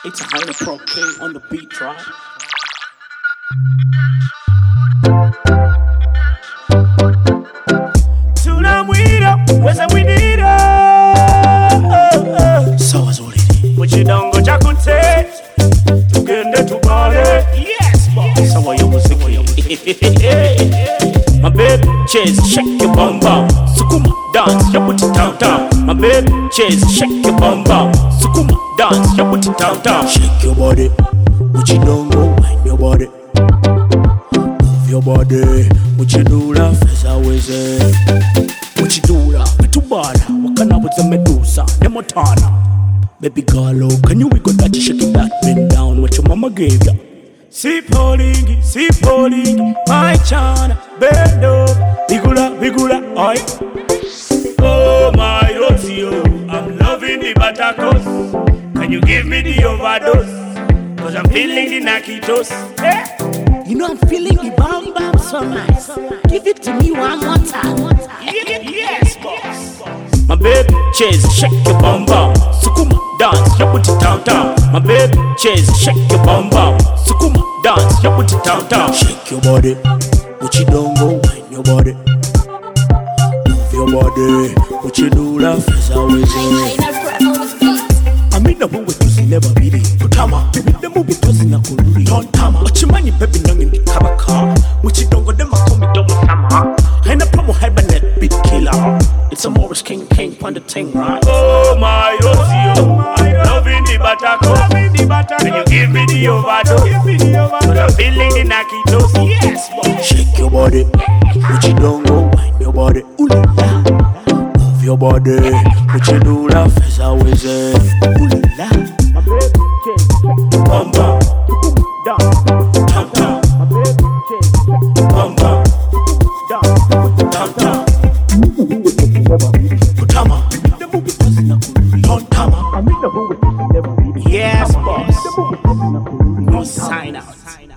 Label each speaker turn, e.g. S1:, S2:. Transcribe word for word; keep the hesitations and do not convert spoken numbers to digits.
S1: It's a Hyena Pro King on the beat drop.
S2: Tunamwira weza winira
S1: Sawa zolili
S2: muchidongo chakute tugende tubale. Yes boss.
S1: Sawa yo muziki My baby chase shake your bum bum Sukuma dance your booty down down My baby chase shake your bum bum Sukuma dance your booty down down Shake your body muchidongo wind your body Move your body muchidula feza weze Muchidula petubala wakana with the medusa Nemotana Baby girl, oh, can you wiggle that, shake it that, bend down what your mama gave ya?
S2: Si polingi, si polingi, my chana, bend over, bigula, bigula, oi. Oh my Rosio, I'm loving the batacos. Can you give me the overdose? Cause I'm feeling the nakitos. Eh?
S3: You know I'm feeling the bam bam so nice. Give it to me one more time.
S2: Yes, boss.
S1: My baby chase, shake your bum bum. Sukuma dance, your booty down down. My baby chase, shake your bum bum. Sukuma dance, your booty down down. Shake your body, muchidongo wind your body. Move your body, muchidula feza weze. I'm in the mood with you, never really. Kutama, baby, the movie was in a kuluri. Don't tama, what you money, baby, nung in the kabaka. Muchidongo, them a call me double tama. And a promo hibernate big killer. It's a Morris King King on the thing, right?
S2: Oh my Rosio, loving the batacos. Can you give me the overdose? Cause I'm feeling the nakitos. Yes, boss.
S1: Shake your body, muchidongo, wind your body. Ooh la la. Move your body, muchidula feza weze. Ooh la la. My baby chase, bum bum, down, down, down. My baby chase, bum bum, down, down, down. Kutama, the movie was in a kuluri. Don't tama, I'm in the mood with you, never really.
S2: Yes, boss. No sign out.